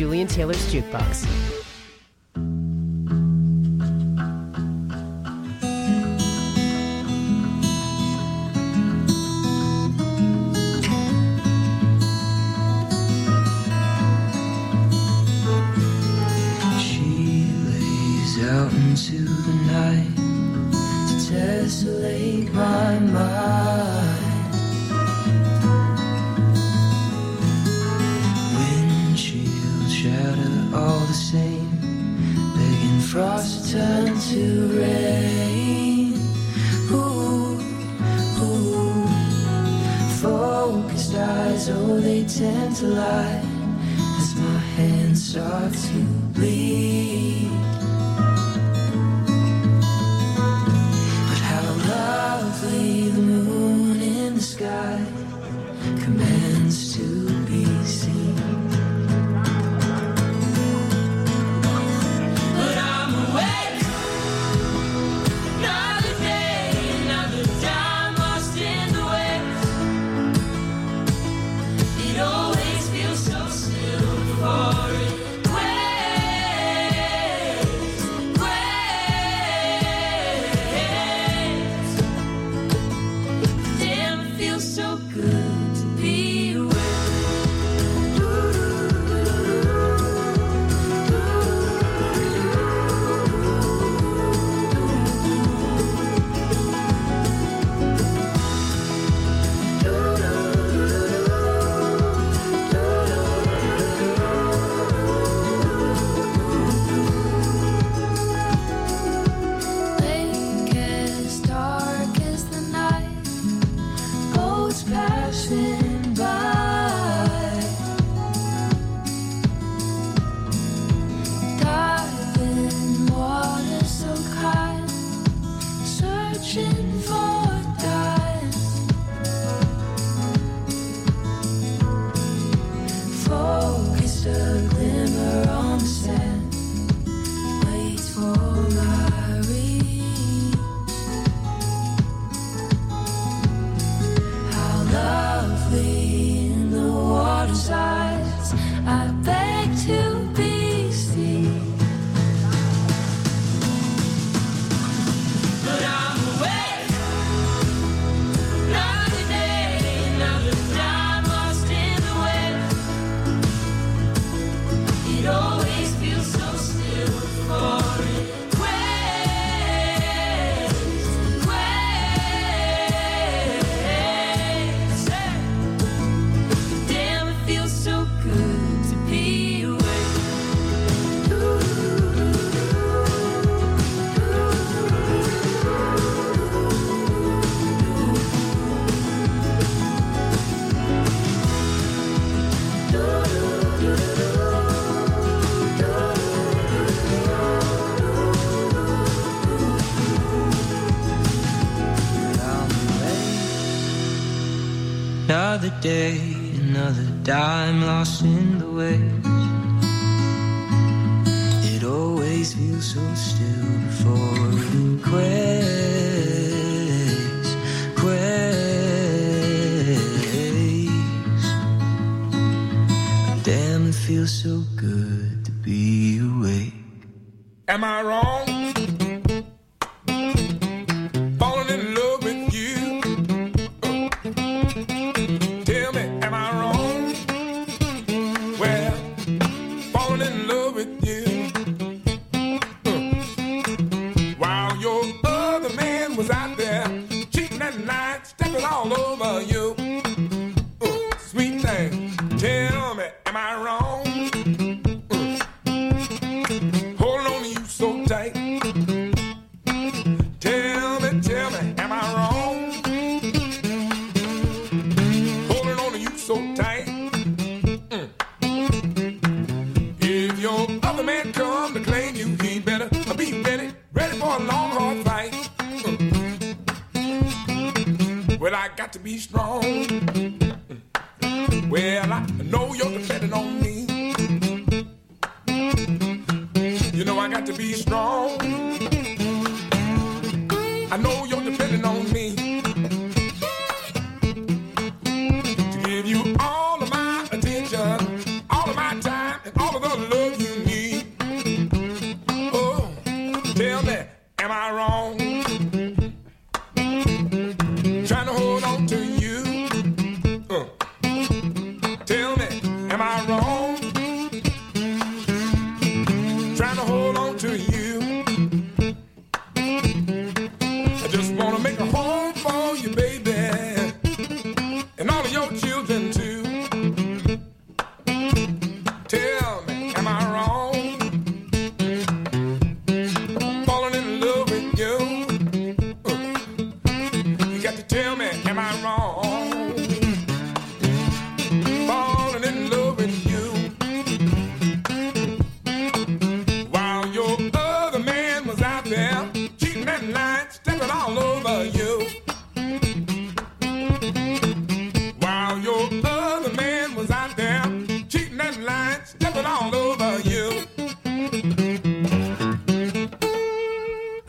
Julian Taylor's Jukebox. Out into the night to tessellate my mind. Windshield shatter all the same, begging frost to turn to rain. Ooh, ooh. Focused eyes, oh they tend to lie as my hands start to bleed. Lovely, the moon in the sky commands to be seen. But I'm awake, another day, another time lost in the waves. It always feels so still for it. Another day, another dime lost in the waves. It always feels so still before it quakes, quakes. Damn, it feels so good to be awake. Am I wrong? Falling in love with you. Tell me, am I wrong? Well, falling in love with you. While your other man was out there cheating at night, stepping all over you. Sweet thing, tell me, am I wrong? Holding on to you so tight. Tell me, am I wrong? Holding on to you so tight. If your other man come to claim you, he better be ready for a long, hard fight. Well, I got to be strong. Well, I know you're depending on me. You know I got to be strong. I know you're depending on me to give you all of my attention, all of my time, and all of the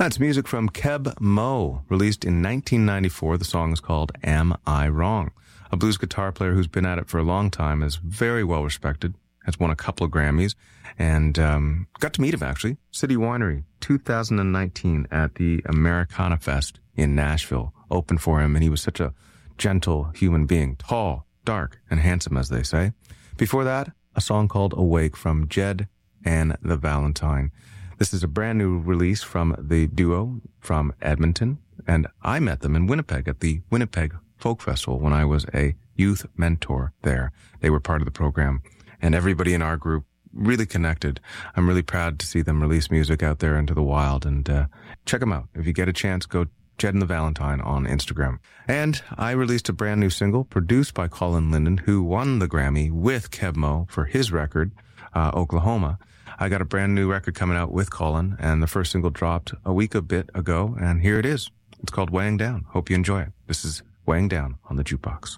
That's music from Keb Mo, released in 1994. The song is called Am I Wrong? A blues guitar player who's been at it for a long time, is very well respected, has won a couple of Grammys, and got to meet him, actually. City Winery, 2019 at the Americana Fest in Nashville, opened for him, and he was such a gentle human being, tall, dark, and handsome, as they say. Before that, a song called Awake from Jed and the Valentine. This is a brand new release from the duo from Edmonton, and I met them in Winnipeg at the Winnipeg Folk Festival when I was a youth mentor there. They were part of the program, and everybody in our group really connected. I'm really proud to see them release music out there into the wild, and check them out. If you get a chance, go Jed and the Valentine on Instagram. And I released a brand new single produced by Colin Linden, who won the Grammy with Keb Mo for his record, Oklahoma. I got a brand new record coming out with Colin, and the first single dropped a bit ago, and here it is. It's called Weighing Down. Hope you enjoy it. This is Weighing Down on the Jukebox.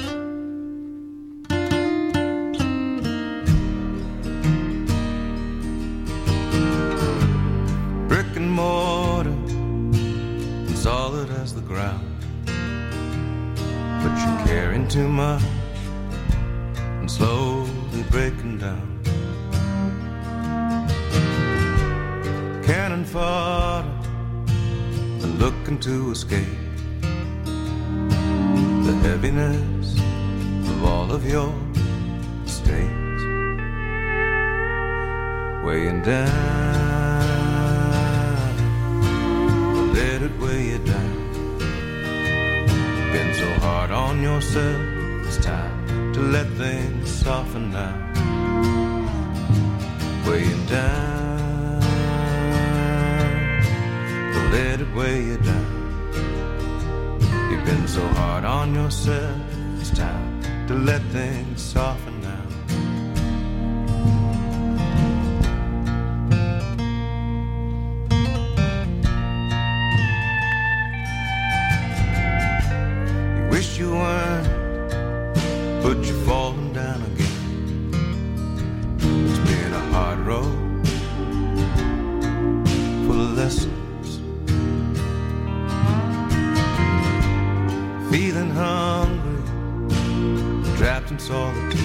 Brick and mortar, solid as the ground, but you're carrying too much and slowly breaking down. Cannon fodder and looking to escape the heaviness of all of your mistakes, weighing down, let it weigh you down. You've been so hard on yourself, it's time to let things soften now, weighing down. Let it weigh you down. You've been so hard on yourself, it's time to let things soften now. You wish you weren't, but you're falling down again. It's been a hard road full of lessons. Feeling hungry, trapped in solitude.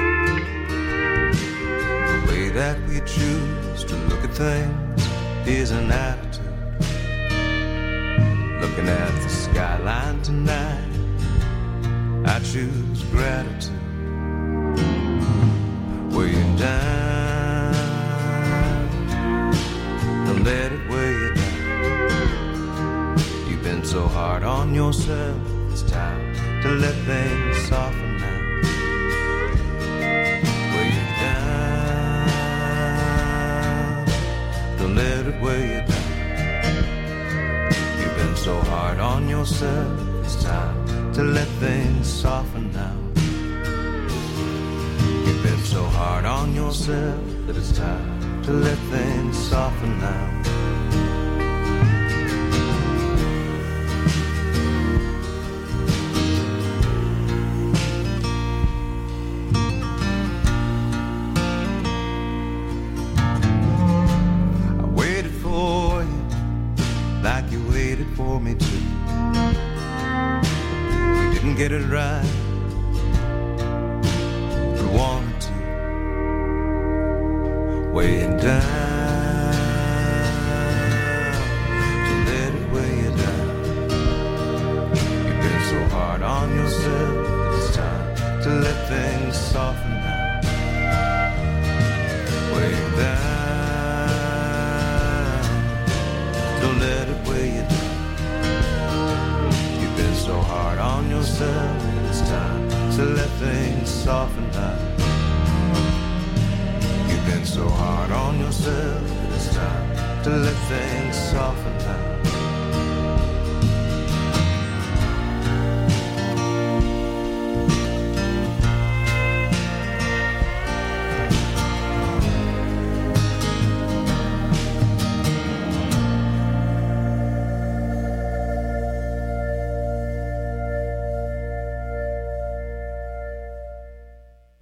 The way that we choose to look at things is an attitude. Looking at the skyline tonight, I choose gratitude. Weighing down, don't let it weigh you down. You've been so hard on yourself, it's time to let things soften now. Weigh you down, don't let it weigh you down. You've been so hard on yourself, it's time to let things soften now. You've been so hard on yourself that it's time to let things soften now. For me too, we didn't get it right, but wanted to. Weighing down, to let it weigh you down. You've been so hard on yourself that it's time to let things soften now. Weighing down, don't let it weigh you down. So hard on yourself, it's time to let things soften now. You've been so hard on yourself, it's time to let things soften now.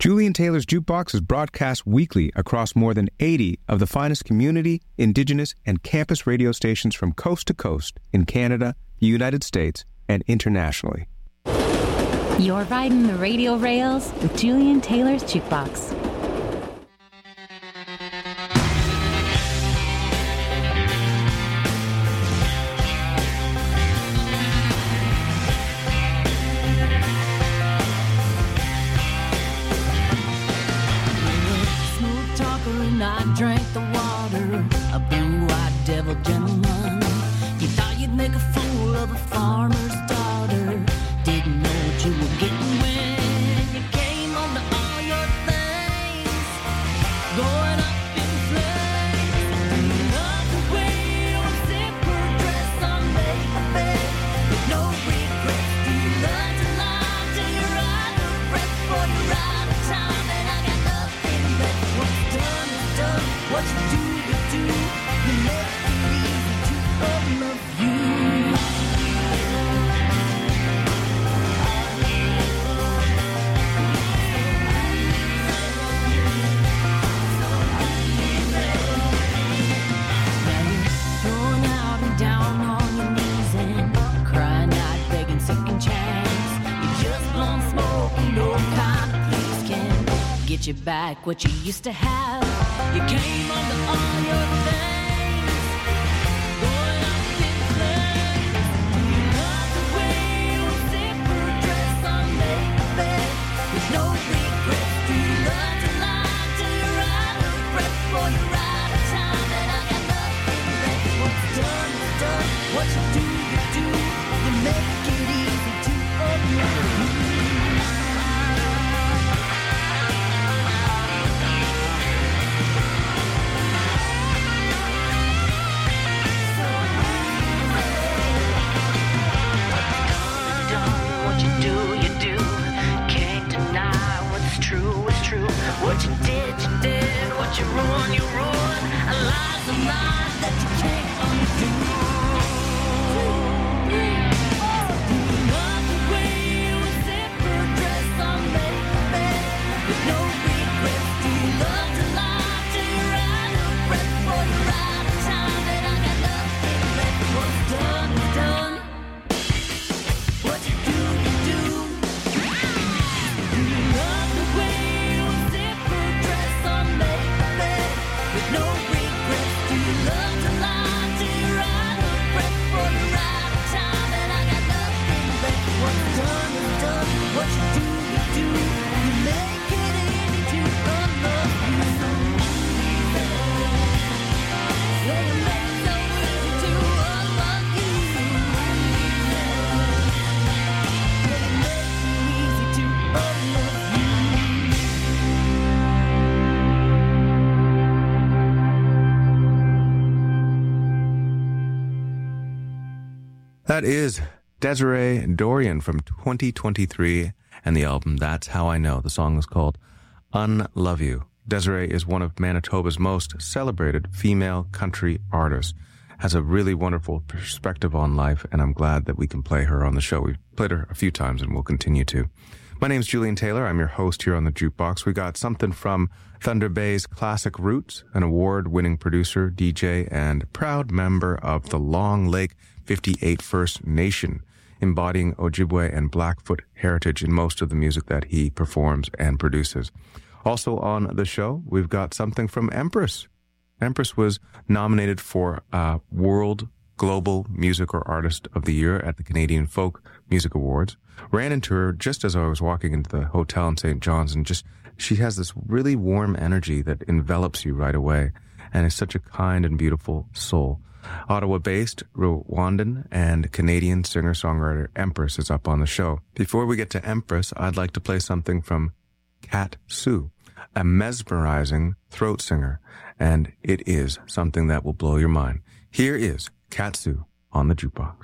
Julian Taylor's Jukebox is broadcast weekly across more than 80 of the finest community, indigenous, and campus radio stations from coast to coast in Canada, the United States, and internationally. You're riding the radio rails with Julian Taylor's Jukebox. I drank the water, a blue-eyed devil gentleman. You thought you'd make a fool of a farmer's daughter. Didn't know what you were getting when you came home to all your things going up in flames. You love the way your zipper dress on baby, with no regrets. Do you learn to lie till you're out of breath before you're out of time? And I got nothing but what's done. What you do, you make it easy to love you. Now you're throwing out and down on your knees and crying out, begging second chance. You're just blowing smoke and no kind of police can get you back what you used to have. You came under all your things, going up in flames. You love the way your zipper dress on baby, with no regrets. Do you learn to lie till you're out of breath before you're out of time? And I got nothing left. What's done is done. What you do, you make it easy to unlove you. What you did, what you ruined, a lie's a lie that you can't undo. Do you love the way your zipper dress on baby, with no regrets? Do you love to lie till you're out of breath before you're out of time? And I got nothing left. What's done is done. What you do, you do. Do you love the way your zipper dress on baby, with no regrets? Do you love to lie till you're out of breath before you're out of time? And I got nothing left. What's done is done. What you do, you make it easy to unlove you. Yeah, you make it so easy to unlove you. Yeah, you make it easy to unlove you. That is Desiree Dorian from 2023 and the album That's How I Know. The song is called Unlove You. Desiree is one of Manitoba's most celebrated female country artists. Has a really wonderful perspective on life, and I'm glad that we can play her on the show. We've played her a few times and we'll continue to. My name's Julian Taylor. I'm your host here on the Jukebox. We got something from Thunder Bay's Classic Roots, an award-winning producer, DJ, and proud member of the Long Lake 58 First Nation, embodying Ojibwe and Blackfoot heritage in most of the music that he performs and produces. Also on the show, we've got something from Empress. Empress was nominated for World Global Music or Artist of the Year at the Canadian Folk Music Awards. Ran into her just as I was walking into the hotel in St. John's, and she has this really warm energy that envelops you right away, and is such a kind and beautiful soul. Ottawa-based Rwandan and Canadian singer-songwriter Empress is up on the show. Before we get to Empress, I'd like to play something from Kat Sue, a mesmerizing throat singer, and it is something that will blow your mind. Here is Kat Sue on the Jukebox.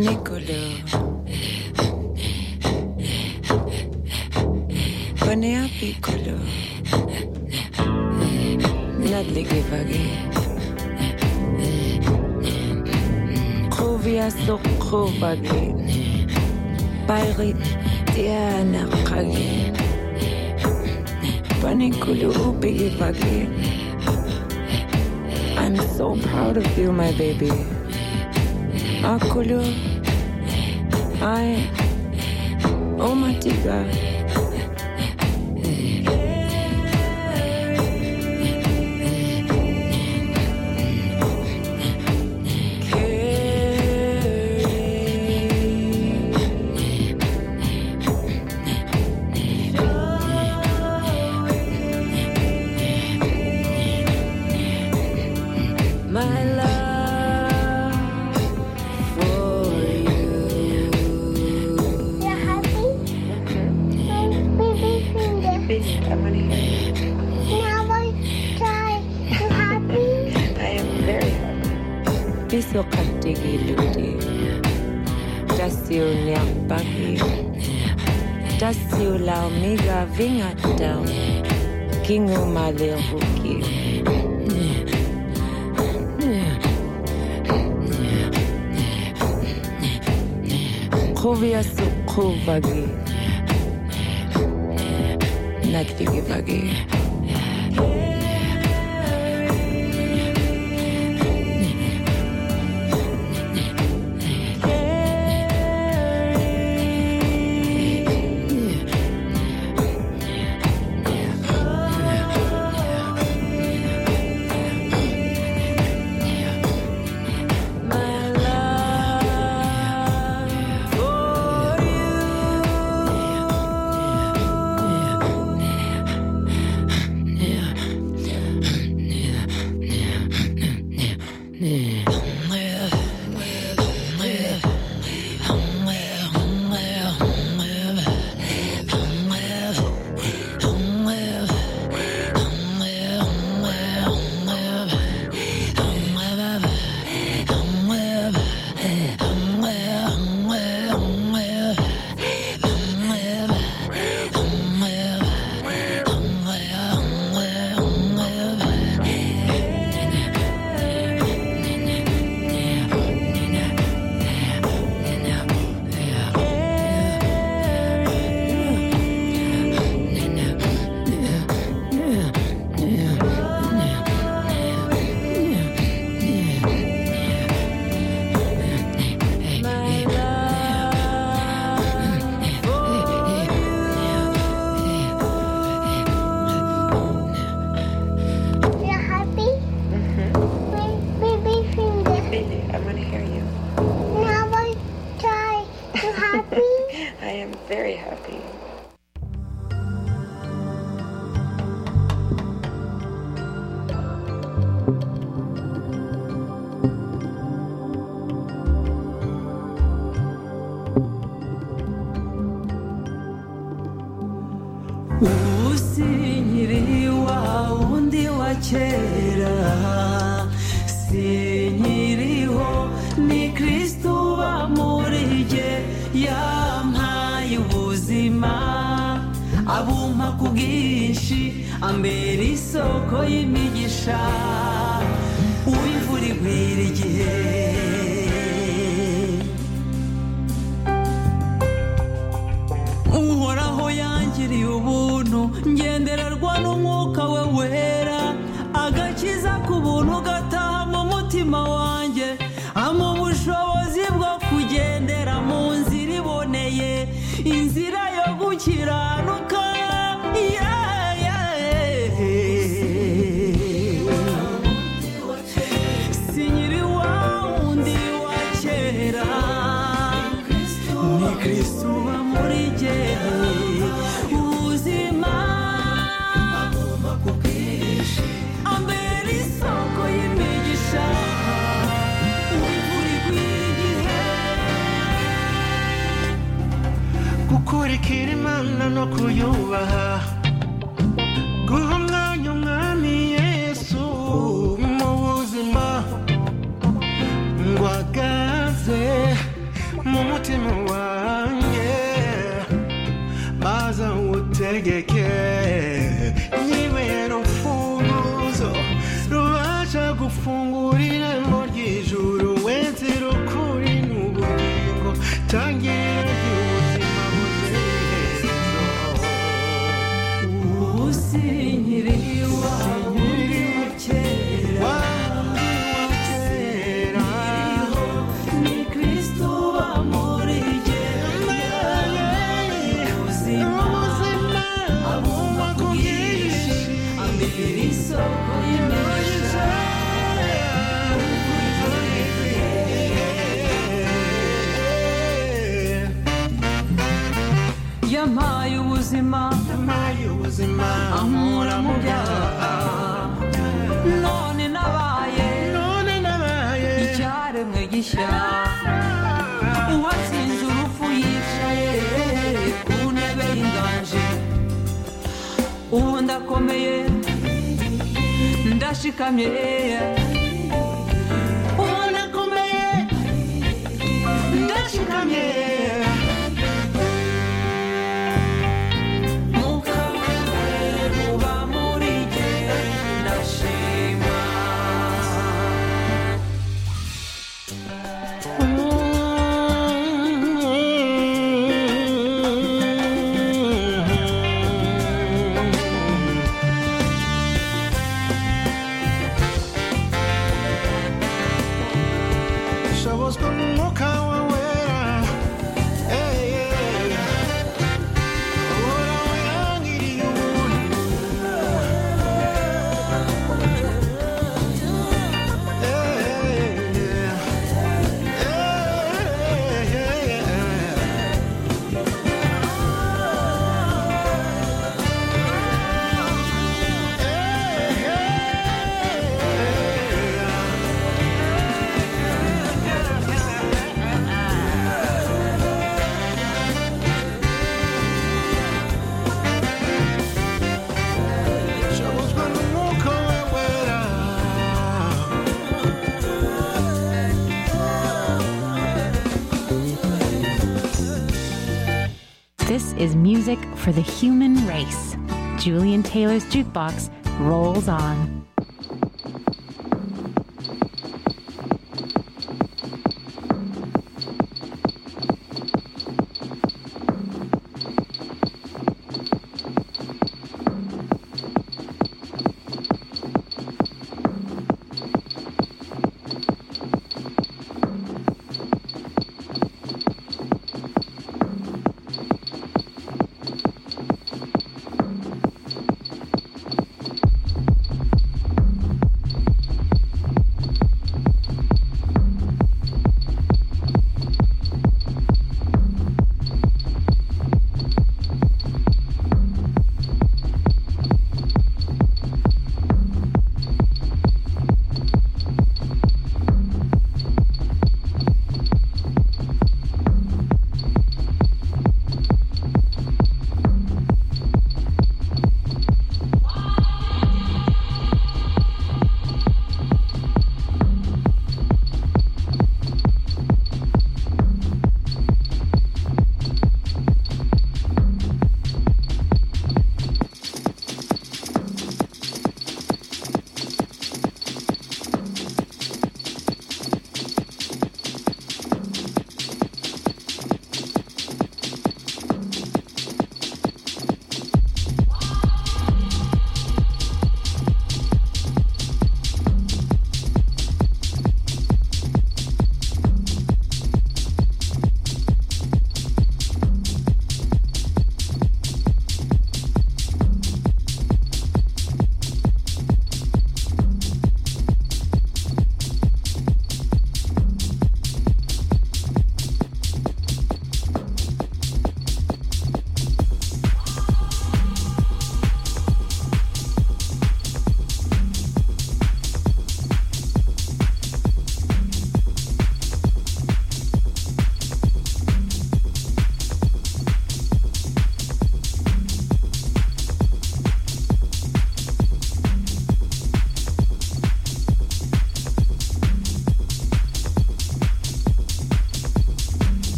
Panicolo. Panea piccolo. Nadlige vagi. Krovia sokrovagi. Bayrit diana kagi. Panicolo upigi vagi. I'm so proud of you, my baby. Akulu, oh Matiga. Piso katigi ludi, dasio nyapaki, dasio la omega vingata, kingu malehuki. Kovia sukovagi, nadigi vagi. Usinyiri wa undi wa kera sinyiriho ni Kristo bamurije yampaye ubuzima abumpa ku bwinshi ambera isoko y'imigisha uwivura igwira igihe uhoraho yangiriye ubuntu ngendererwa n'umwuka we wera agakiza ku buntu gataha mu mutima wanjye ampa ubushobozi bwo kugendera mu nzira iboneye inzira yo gukiranuka sinyiri wa wundi wa kera ni Kristo bamurije ubuzima abumpa ku bwinshi ambera isoko y'imigisha uwivura igwira gukurikira Imana no kuyubaha guha umwanya umwami Yesu mu buzima ngo agaze umutima wanjye maze utegeke nyibera urufunguzo rubasha gufungura irembo ry'ijuru wese rukuri n'ubugingo tangira ry'ubuzima buzira iherezo usinyiriwa muri kera ni Kristo wamurigeye ubuzima abumva ku bwinshi ambera isoko y'imigisha yampaye ubuzima ankura mu byaha none nabaye icyaremwe gishya uwatsinze urupfu yicaye ku ntebe y'inganji ubu ndakomeye ndashikamye ubu ndakomeye ndashikamye This is music for the human race. Julian Taylor's Jukebox rolls on.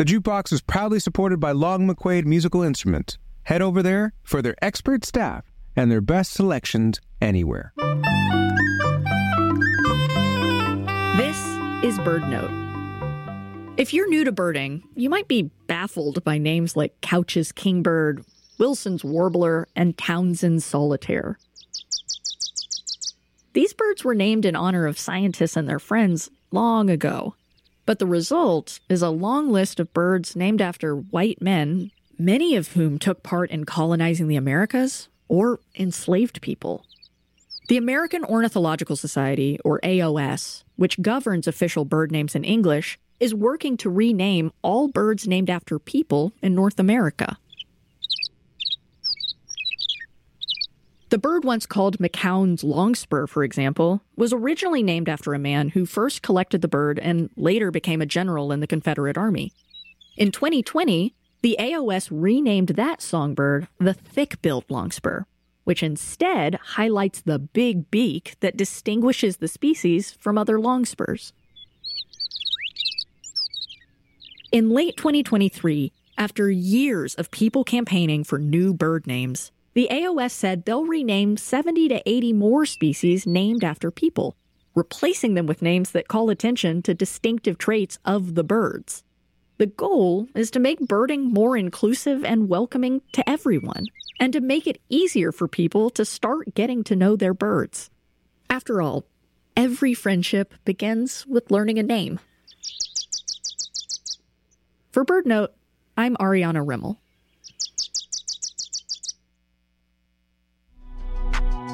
The Jukebox is proudly supported by Long McQuaid Musical Instruments. Head over there for their expert staff and their best selections anywhere. This is BirdNote. If you're new to birding, you might be baffled by names like Couch's kingbird, Wilson's warbler, and Townsend's solitaire. These birds were named in honor of scientists and their friends long ago. But the result is a long list of birds named after white men, many of whom took part in colonizing the Americas or enslaved people. The American Ornithological Society, or AOS, which governs official bird names in English, is working to rename all birds named after people in North America. The bird once called McCown's longspur, for example, was originally named after a man who first collected the bird and later became a general in the Confederate Army. In 2020, the AOS renamed that songbird the thick-billed longspur, which instead highlights the big beak that distinguishes the species from other longspurs. In late 2023, after years of people campaigning for new bird names, the AOS said they'll rename 70 to 80 more species named after people, replacing them with names that call attention to distinctive traits of the birds. The goal is to make birding more inclusive and welcoming to everyone, and to make it easier for people to start getting to know their birds. After all, every friendship begins with learning a name. For BirdNote, I'm Ariana Rimmel.